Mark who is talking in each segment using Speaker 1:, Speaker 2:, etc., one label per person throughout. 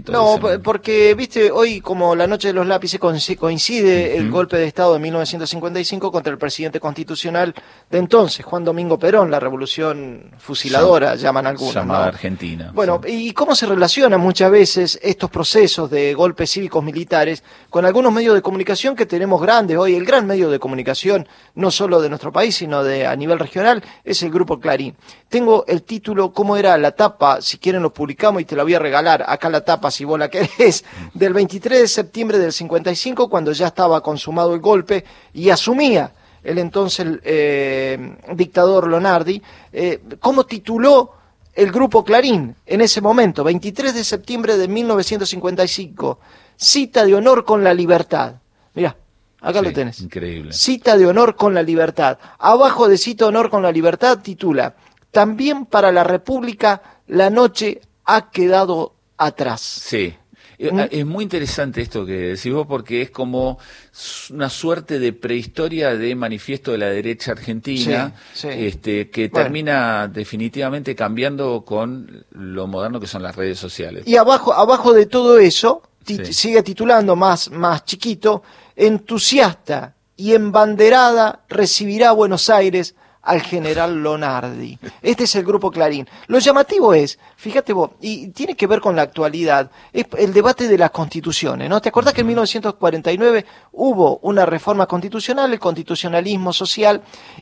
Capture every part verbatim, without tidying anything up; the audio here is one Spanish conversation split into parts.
Speaker 1: momento.
Speaker 2: No,
Speaker 1: ese...
Speaker 2: porque, viste, hoy como la noche de los lápices coincide uh-huh. el golpe de Estado de mil novecientos cincuenta y cinco contra el presidente constitucional de entonces, Juan Domingo Perón, la revolución fusiladora, Llam llaman algunos.
Speaker 1: Llamada
Speaker 2: ¿no?
Speaker 1: Argentina.
Speaker 2: Bueno,
Speaker 1: sí.
Speaker 2: ¿y cómo se relacionan muchas veces estos procesos de golpes cívicos militares con algunos medios de comunicación que tenemos grandes hoy? El gran medio de comunicación, no solo de nuestro país, sino de a nivel regional, es el Grupo Clarín. Tengo el título, ¿cómo era la tapa? Si quieren lo publicamos y te la voy a regalar. Acá la tapa, si vos la querés, del veintitrés de septiembre del cincuenta y cinco, cuando ya estaba consumado el golpe y asumía el entonces eh, dictador Lonardi. Eh, ¿Cómo tituló el Grupo Clarín en ese momento? veintitrés de septiembre de mil novecientos cincuenta y cinco, cita de honor con la libertad. Mirá, acá sí, lo tenés.
Speaker 1: Increíble.
Speaker 2: Cita de honor con la libertad. Abajo de cita de honor con la libertad titula: también para la República la noche ha quedado atrás.
Speaker 1: Sí. Es muy interesante esto que decís vos, porque es como una suerte de prehistoria de manifiesto de la derecha argentina, sí, sí. Este, que bueno. termina definitivamente cambiando con lo moderno que son las redes sociales.
Speaker 2: Y abajo, abajo de todo eso, tit
Speaker 1: sí.
Speaker 2: sigue titulando más, más chiquito: entusiasta y embanderada recibirá Buenos Aires al general Lonardi. Este es el Grupo Clarín. Lo llamativo es, fíjate vos, y tiene que ver con la actualidad, es el debate de las constituciones, ¿no? ¿Te acordás que en mil novecientos cuarenta y nueve hubo una reforma constitucional, el constitucionalismo social,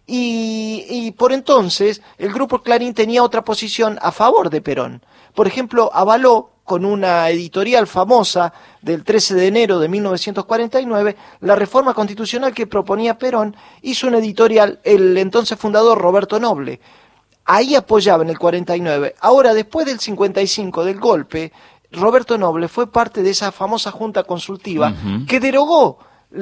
Speaker 2: y, y por entonces el Grupo Clarín tenía otra posición a favor de Perón? Por ejemplo, avaló con una editorial famosa del trece de enero de mil novecientos cuarenta y nueve, la reforma constitucional que proponía Perón. Hizo una editorial el entonces fundador Roberto Noble. Ahí apoyaba en el cuarenta y nueve. Ahora, después del cincuenta y cinco, del golpe, Roberto Noble fue parte de esa famosa junta consultiva uh-huh. que derogó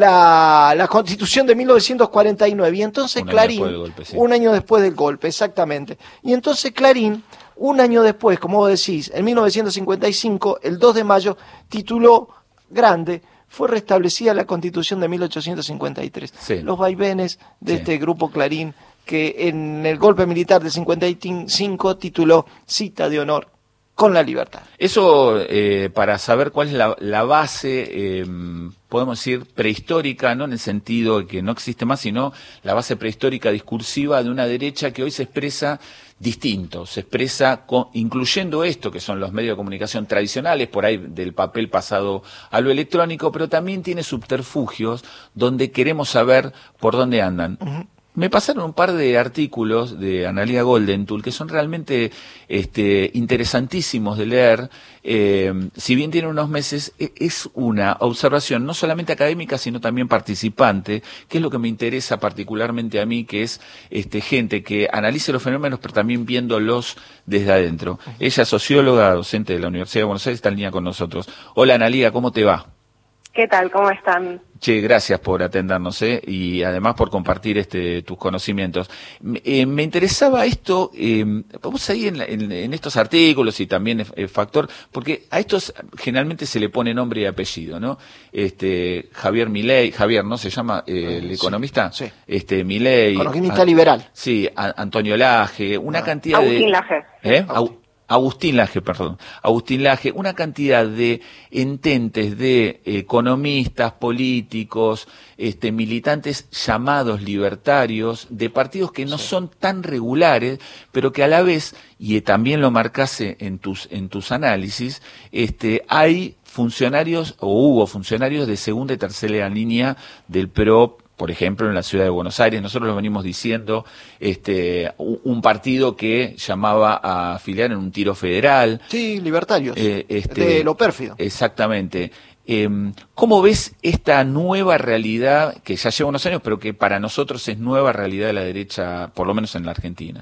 Speaker 2: la, la Constitución de mil novecientos cuarenta y nueve. Y entonces
Speaker 1: un
Speaker 2: Clarín,
Speaker 1: año golpe, sí.
Speaker 2: un año después del golpe, exactamente. Y entonces Clarín, un año después, como vos decís, en mil novecientos cincuenta y cinco, el dos de mayo, tituló grande: fue restablecida la Constitución de mil ochocientos cincuenta y tres. Sí. Los vaivenes de sí. este Grupo Clarín, que en el golpe militar del cincuenta y cinco tituló cita de honor con la libertad.
Speaker 1: Eso, eh, para saber cuál es la, la base, eh, podemos decir, prehistórica, no en el sentido de que no existe más, sino la base prehistórica discursiva de una derecha que hoy se expresa distinto, se expresa con, incluyendo esto que son los medios de comunicación tradicionales, por ahí del papel pasado a lo electrónico, pero también tiene subterfugios donde queremos saber por dónde andan. Uh-huh. Me pasaron un par de artículos de Analía Goldenthal que son realmente este, interesantísimos de leer. Eh, si bien tiene unos meses, es una observación no solamente académica, sino también participante, que es lo que me interesa particularmente a mí, que es este, gente que analice los fenómenos, pero también viéndolos desde adentro. Ella es socióloga, docente de la Universidad de Buenos Aires, está en línea con nosotros. Hola Analía, ¿cómo te va?
Speaker 3: ¿Qué tal? ¿Cómo están?
Speaker 1: Che, gracias por atendernos, ¿eh? Y además por compartir este tus conocimientos. Eh, me interesaba esto, eh, vamos ahí en, en, en estos artículos y también el factor, porque a estos generalmente se le pone nombre y apellido, ¿no? Este Javier Milei, Javier, ¿no? Se llama eh, el economista,
Speaker 2: sí, sí.
Speaker 1: Este Milei,
Speaker 2: economista liberal.
Speaker 1: Sí, a, Antonio Laje, una ah. cantidad
Speaker 3: Agustín
Speaker 1: de
Speaker 3: Laje.
Speaker 1: ¿Eh? Agustín. Agustín Laje, perdón, Agustín Laje, una cantidad de ententes de economistas, políticos, este, militantes llamados libertarios, de partidos que no sí. son tan regulares, pero que a la vez, y también lo marcase en tus, en tus análisis, este, hay funcionarios, o hubo funcionarios de segunda y tercera línea del P R O, por ejemplo, en la ciudad de Buenos Aires. Nosotros lo venimos diciendo, este, un partido que llamaba a afiliar en un tiro federal.
Speaker 2: Sí, libertarios,
Speaker 1: eh, este,
Speaker 2: de lo pérfido.
Speaker 1: Exactamente. Eh, ¿Cómo ves esta nueva realidad, que ya lleva unos años, pero que para nosotros es nueva realidad de la derecha, por lo menos en la Argentina?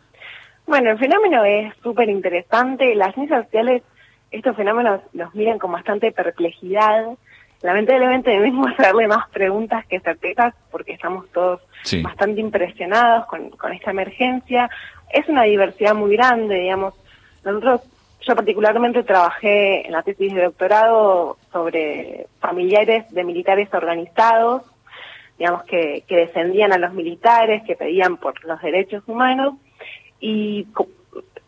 Speaker 3: Bueno, el fenómeno es súper interesante. Las ciencias sociales, estos fenómenos los miran con bastante perplejidad. Lamentablemente debemos hacerle más preguntas que certezas porque estamos todos sí. bastante impresionados con, con esta emergencia. Es una diversidad muy grande, digamos. Nosotros, yo particularmente trabajé en la tesis de doctorado sobre familiares de militares organizados, digamos que, que defendían a los militares, que pedían por los derechos humanos, y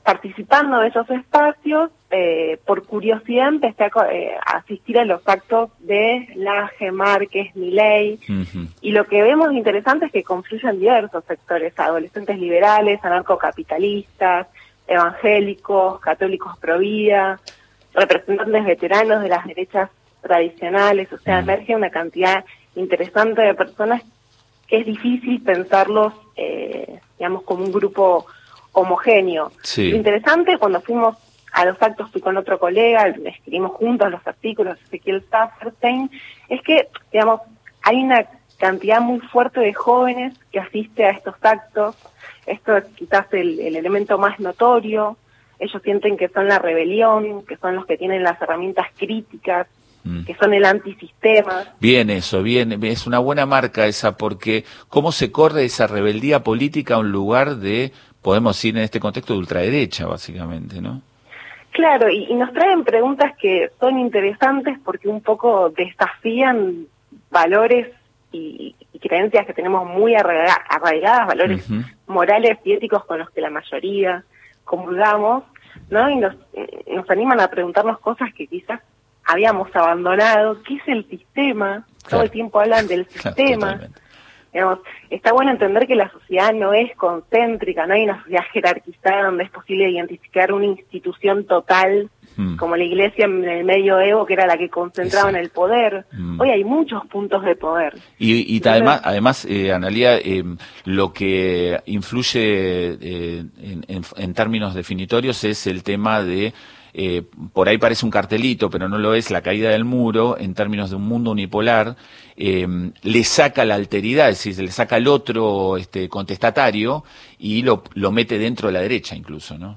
Speaker 3: participando de esos espacios, eh, por curiosidad empecé a, eh, a asistir a los actos de Laje, Márquez, Milei, uh-huh. y lo que vemos interesante es que confluyen diversos sectores, adolescentes liberales, anarcocapitalistas, evangélicos, católicos pro vida, representantes veteranos de las derechas tradicionales, o sea, uh-huh. emerge una cantidad interesante de personas que es difícil pensarlos, eh, digamos, como un grupo homogéneo.
Speaker 1: Sí.
Speaker 3: Lo interesante, cuando fuimos a los actos, fui con otro colega, escribimos juntos los artículos, Ezequiel Stafferstein, es que, digamos, hay una cantidad muy fuerte de jóvenes que asiste a estos actos. Esto es quizás el, el elemento más notorio. Ellos sienten que son la rebelión, que son los que tienen las herramientas críticas, mm. que son el antisistema.
Speaker 1: Bien eso, bien, es una buena marca esa, porque cómo se corre esa rebeldía política a un lugar de, podemos decir en este contexto, de ultraderecha, básicamente, ¿no?
Speaker 3: Claro, y, y nos traen preguntas que son interesantes porque un poco desafían valores y, y creencias que tenemos muy arraigadas, arraigadas valores uh-huh. morales y éticos con los que la mayoría comulgamos, ¿no? Y nos, nos animan a preguntarnos cosas que quizás habíamos abandonado. ¿Qué es el sistema? Claro. Todo el tiempo hablan del sistema. Claro, digamos, está bueno entender que la sociedad no es concéntrica, no hay una sociedad jerarquizada donde es posible identificar una institución total, mm. como la iglesia en el medioevo, que era la que concentraba Exacto. en el poder. Mm. Hoy hay muchos puntos de poder.
Speaker 1: Y, y Entonces, además, además eh, Analía, eh, lo que influye eh, en, en, en términos definitorios es el tema de Eh, por ahí parece un cartelito, pero no lo es, la caída del muro, en términos de un mundo unipolar, eh, le saca la alteridad, es decir, le saca al otro este, contestatario y lo, lo mete dentro de la derecha incluso, ¿no?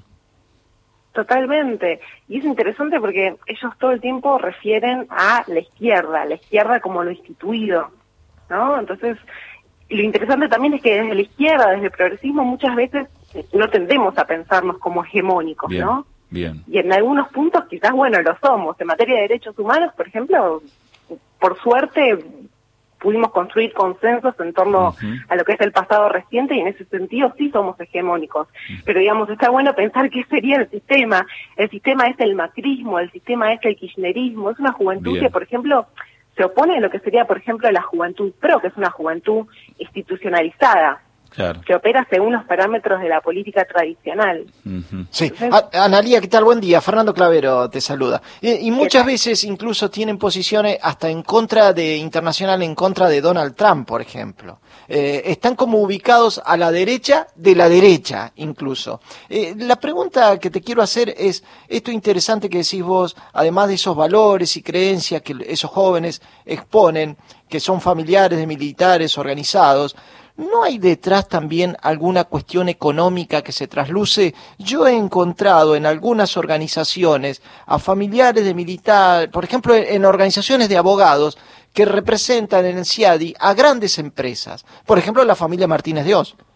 Speaker 3: Totalmente. Y es interesante porque ellos todo el tiempo refieren a la izquierda, la izquierda como lo instituido, ¿no? Entonces, lo interesante también es que desde la izquierda, desde el progresismo, muchas veces no tendemos a pensarnos como hegemónicos,
Speaker 1: Bien.
Speaker 3: ¿no?
Speaker 1: Bien.
Speaker 3: Y en algunos puntos quizás, bueno, lo somos. En materia de derechos humanos, por ejemplo, por suerte pudimos construir consensos en torno uh-huh. a lo que es el pasado reciente y en ese sentido sí somos hegemónicos. Uh-huh. Pero digamos, está bueno pensar qué sería el sistema. El sistema es el macrismo, el sistema es el kirchnerismo. Es una juventud Bien. que, por ejemplo, se opone a lo que sería, por ejemplo, la juventud pro, que es una juventud institucionalizada. Claro. Que opera según los parámetros de la política tradicional.
Speaker 2: Uh-huh. Sí, Entonces, Analía, ¿qué tal? Buen día. Fernando Clavero te saluda. Y, y muchas veces incluso tienen posiciones hasta en contra de, internacional, en contra de Donald Trump, por ejemplo. Eh, están como ubicados a la derecha de la derecha, incluso. Eh, la pregunta que te quiero hacer es, esto interesante que decís vos, además de esos valores y creencias que esos jóvenes exponen, que son familiares de militares organizados, ¿no hay detrás también alguna cuestión económica que se trasluce? Yo he encontrado en algunas organizaciones a familiares de militares, por ejemplo, en organizaciones de abogados que representan en el CIADI a grandes empresas. Por ejemplo, la familia Martínez de Oz.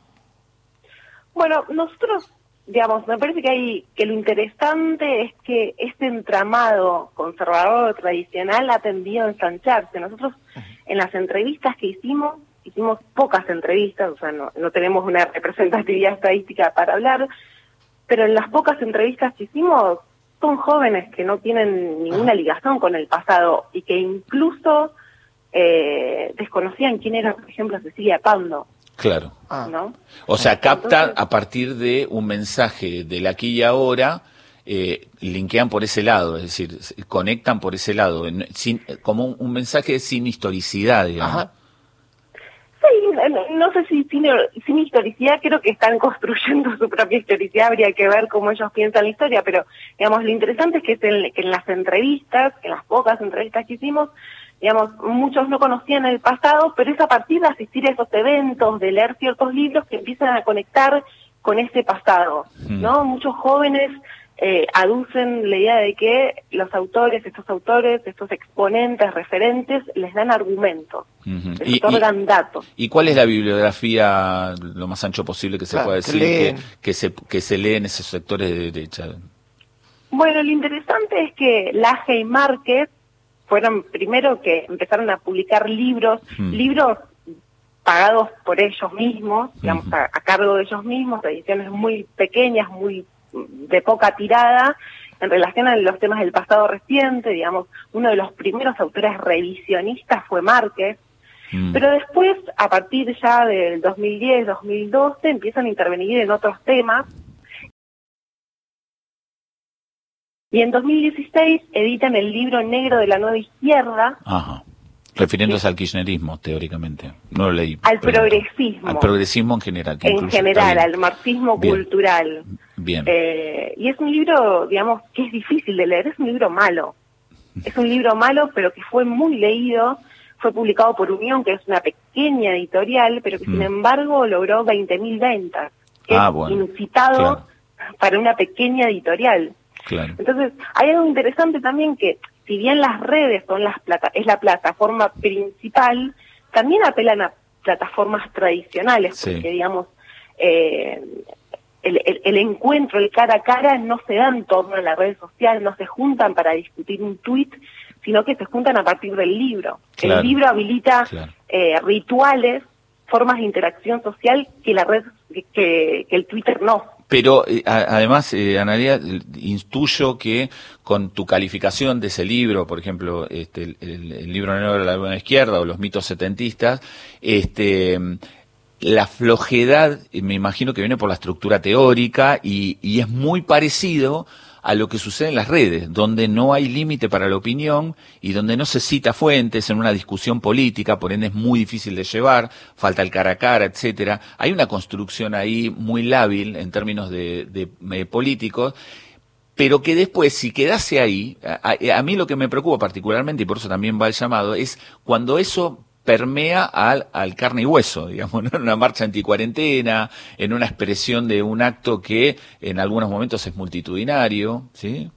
Speaker 3: Bueno, nosotros, digamos, me parece que hay que lo interesante es que este entramado conservador tradicional ha tendido a ensancharse. Nosotros, en las entrevistas que hicimos, hicimos pocas entrevistas, o sea, no, no tenemos una representatividad estadística para hablar, pero en las pocas entrevistas que hicimos son jóvenes que no tienen ninguna ligación con el pasado y que incluso eh, desconocían quién era, por ejemplo, Cecilia Pando.
Speaker 1: Claro.
Speaker 3: ¿No?
Speaker 1: O sea, captan
Speaker 3: Entonces,
Speaker 1: a partir de un mensaje del aquí y ahora, eh, linkean por ese lado, es decir, conectan por ese lado, sin, como un, un mensaje sin historicidad, digamos.
Speaker 2: Ajá.
Speaker 3: Sí, no, no sé si sin, sin historicidad, creo que están construyendo su propia historicidad, habría que ver cómo ellos piensan la historia, pero digamos, lo interesante es que, en, que en las entrevistas, en las pocas entrevistas que hicimos, digamos, muchos no conocían el pasado, pero es a partir de asistir a esos eventos, de leer ciertos libros que empiezan a conectar con ese pasado, ¿no? Mm. Muchos jóvenes eh, aducen la idea de que los autores, estos autores, estos exponentes, referentes, les dan argumentos, uh-huh. les
Speaker 1: y,
Speaker 3: otorgan
Speaker 1: y,
Speaker 3: datos.
Speaker 1: ¿Y cuál es la bibliografía lo más ancho posible que se
Speaker 2: claro,
Speaker 1: pueda decir
Speaker 2: que,
Speaker 1: que, que, se, que se lee en esos sectores de derecha?
Speaker 3: Bueno, lo interesante es que Laje y Márquez fueron primero que empezaron a publicar libros, uh-huh. libros pagados por ellos mismos, digamos, uh-huh. a, a cargo de ellos mismos, ediciones muy pequeñas, muy de poca tirada en relación a los temas del pasado reciente. Digamos, uno de los primeros autores revisionistas fue Márquez, mm. pero después, a partir ya del dos mil diez, dos mil doce, empiezan a intervenir en otros temas. Y en dos mil dieciséis editan el libro negro de la nueva izquierda.
Speaker 1: Ajá. Refiriéndose sí. al kirchnerismo, teóricamente. No lo leí.
Speaker 3: Al progresismo.
Speaker 1: Al progresismo en general. Que
Speaker 3: en general, al marxismo bien. cultural.
Speaker 1: Bien.
Speaker 3: Eh, y es un libro, digamos, que es difícil de leer. Es un libro malo. Es un libro malo, pero que fue muy leído. Fue publicado por Unión, que es una pequeña editorial, pero que mm. sin embargo logró veinte mil ventas. Que ah, es bueno. inusitado claro. para una pequeña editorial.
Speaker 1: Claro.
Speaker 3: Entonces, hay algo interesante también que, si bien las redes son las plata es la plataforma principal, también apelan a plataformas tradicionales, sí. porque, digamos, eh, el, el, el encuentro, el cara a cara, no se da en torno a la red social, no se juntan para discutir un tuit, sino que se juntan a partir del libro. Claro. El libro habilita claro. eh, rituales, formas de interacción social que la red, que, que el Twitter no.
Speaker 1: Pero eh, además, eh, Analía, intuyo que con tu calificación de ese libro, por ejemplo, este, el, el, el libro negro de la nueva izquierda o los mitos setentistas, este, la flojedad, me imagino que viene por la estructura teórica y, y es muy parecido a lo que sucede en las redes, donde no hay límite para la opinión y donde no se cita fuentes en una discusión política, por ende es muy difícil de llevar, falta el cara a cara, etcétera. Hay una construcción ahí muy lábil en términos de, de, de políticos, pero que después, si quedase ahí, a, a mí lo que me preocupa particularmente, y por eso también va el llamado, es cuando eso permea al, al carne y hueso, digamos, ¿no? En una marcha anticuarentena, en una expresión de un acto que en algunos momentos es multitudinario, ¿sí?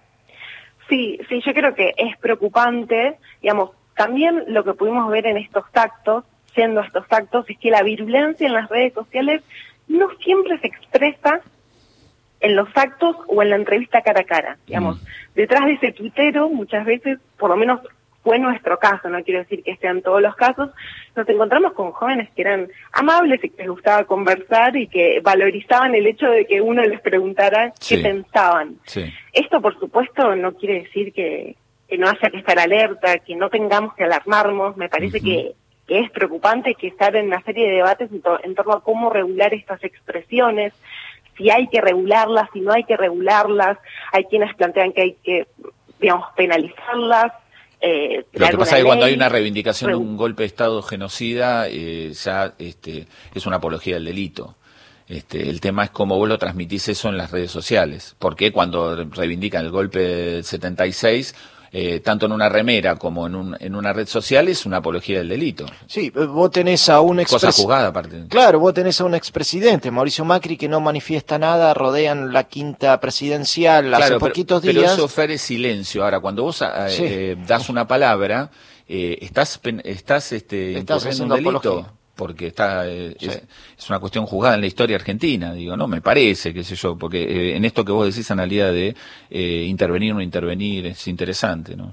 Speaker 3: Sí, sí, yo creo que es preocupante, digamos, también lo que pudimos ver en estos actos, siendo estos actos, es que la virulencia en las redes sociales no siempre se expresa en los actos o en la entrevista cara a cara, digamos, mm. detrás de ese tuitero muchas veces, por lo menos fue nuestro caso, no quiero decir que sean todos los casos, nos encontramos con jóvenes que eran amables y que les gustaba conversar y que valorizaban el hecho de que uno les preguntara sí. qué pensaban.
Speaker 1: Sí.
Speaker 3: Esto, por supuesto, no quiere decir que, que no haya que estar alerta, que no tengamos que alarmarnos. Me parece uh-huh. que, que es preocupante que estar en una serie de debates en, to- en torno a cómo regular estas expresiones, si hay que regularlas, si no hay que regularlas. Hay quienes plantean que hay que, digamos, penalizarlas. Eh,
Speaker 1: Lo que pasa es que cuando hay una reivindicación de un golpe de Estado genocida, eh, ya este, es una apología del delito. Este, el tema es cómo vos lo transmitís eso en las redes sociales. Porque cuando reivindican el golpe del setenta y seis, eh, tanto en una remera como en, un, en una red social, es una apología del delito.
Speaker 2: Sí, vos tenés a un
Speaker 1: Cosa jugada, aparte.
Speaker 2: Claro, vos tenés a un expresidente, Mauricio Macri, que no manifiesta nada, rodean la quinta presidencial
Speaker 1: claro,
Speaker 2: hace
Speaker 1: pero,
Speaker 2: poquitos días.
Speaker 1: Pero eso ofrece silencio. Ahora, cuando vos eh, sí. eh, das una palabra, eh, estás, estás, este,
Speaker 2: estás
Speaker 1: haciendo un delito. Apología. Porque está eh, sí. es, es una cuestión juzgada en la historia argentina, digo, no, me parece, qué sé yo, porque eh, en esto que vos decís, Analía, de eh, intervenir o no intervenir, es interesante, ¿no?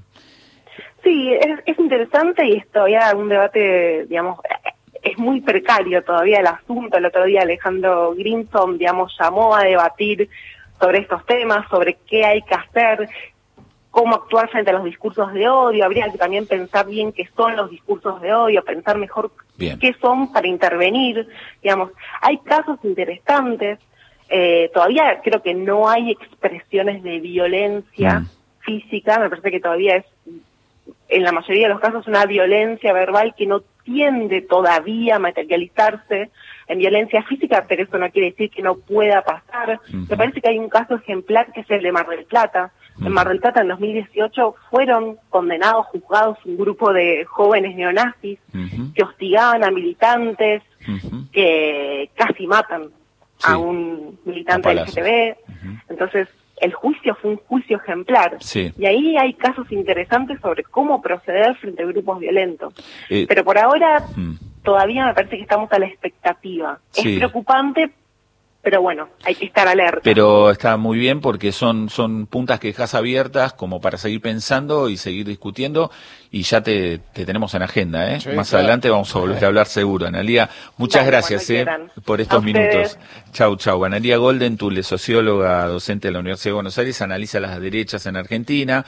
Speaker 3: Sí, es, es interesante y es todavía un debate, digamos, es muy precario todavía el asunto. El otro día Alejandro Grimson, digamos, llamó a debatir sobre estos temas, sobre qué hay que hacer, cómo actuar frente a los discursos de odio. Habría que también pensar bien qué son los discursos de odio, pensar mejor bien. qué son para intervenir. Digamos, hay casos interesantes, eh, todavía creo que no hay expresiones de violencia mm. física, me parece que todavía es, en la mayoría de los casos, una violencia verbal que no tiende todavía a materializarse en violencia física, pero eso no quiere decir que no pueda pasar. Uh-huh. Me parece que hay un caso ejemplar que es el de Mar del Plata. Uh-huh. En Mar del Plata en dos mil dieciocho fueron condenados, juzgados un grupo de jóvenes neonazis uh-huh. que hostigaban a militantes, uh-huh. que casi matan sí. a un militante del L G T B. Uh-huh. Entonces, el juicio fue un juicio ejemplar.
Speaker 1: Sí.
Speaker 3: Y ahí hay casos interesantes sobre cómo proceder frente a grupos violentos.
Speaker 1: Eh,
Speaker 3: Pero por ahora...
Speaker 1: hmm.
Speaker 3: todavía me parece que estamos a la expectativa.
Speaker 1: Sí.
Speaker 3: Es preocupante, pero bueno, hay que estar alerta.
Speaker 1: Pero está muy bien porque son son puntas que dejas abiertas como para seguir pensando y seguir discutiendo, y ya te, te tenemos en agenda, ¿eh?
Speaker 2: Sí,
Speaker 1: Más
Speaker 2: claro.
Speaker 1: adelante vamos a volver a hablar seguro. Analía, muchas
Speaker 3: Dale,
Speaker 1: gracias
Speaker 3: cuando
Speaker 1: eh,
Speaker 3: quieran.
Speaker 1: por estos
Speaker 3: A ustedes.
Speaker 1: minutos. Chau, chau. Analía Golden, tu socióloga, docente de la Universidad de Buenos Aires, analiza las derechas en Argentina.